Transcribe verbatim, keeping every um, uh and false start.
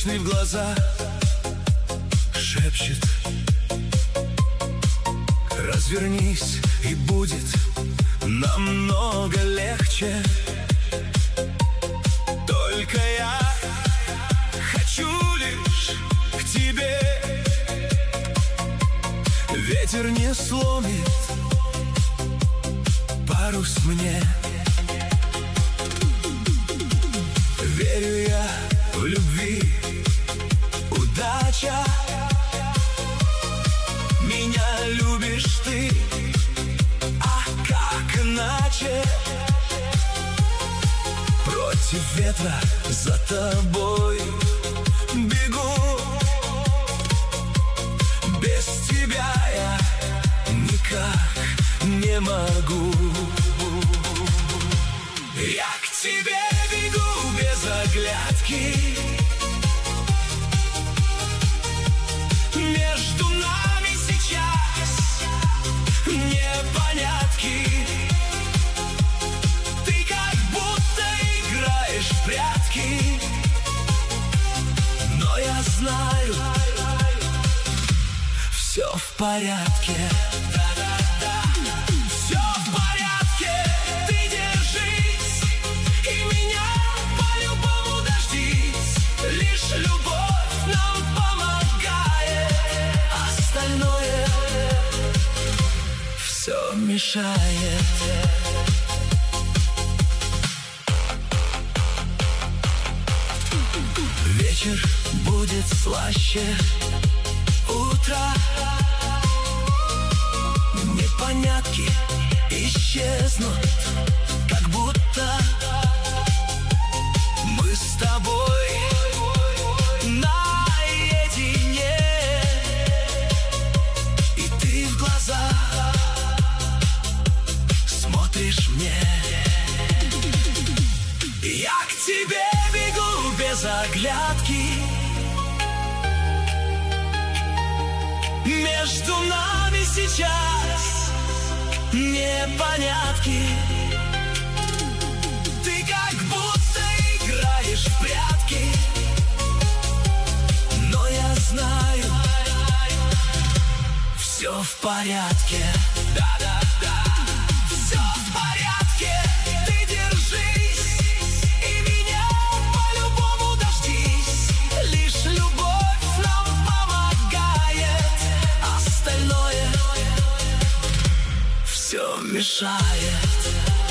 Вечный в глаза шепчет: развернись, и будет намного легче. Только я хочу лишь к тебе. Ветер не сломит парус мне. Верю я в любви, удача. Меня любишь ты, а как иначе? Против ветра за тобой бегу. Без тебя я никак не могу. Я к тебе бегу без оглядки. Между нами сейчас непонятки. Ты как будто играешь в прятки, но я знаю, все в порядке. Все в порядке, ты держись, и меня по-любому дождись. Лишь любовь нам помогает, остальное все мешает. Вечер будет слаще утра. Непонятки исчезнут, как будто мы с тобой наедине. И ты в глаза смотришь мне. Я к тебе бегу без оглядки. Между нами сейчас непонятки. Ты как будто играешь в прятки, но я знаю, все в порядке. Да-да-да, все в порядке. Ты держись, и меня по-любому дождись. Лишь любовь нам помогает, остальное все мешает.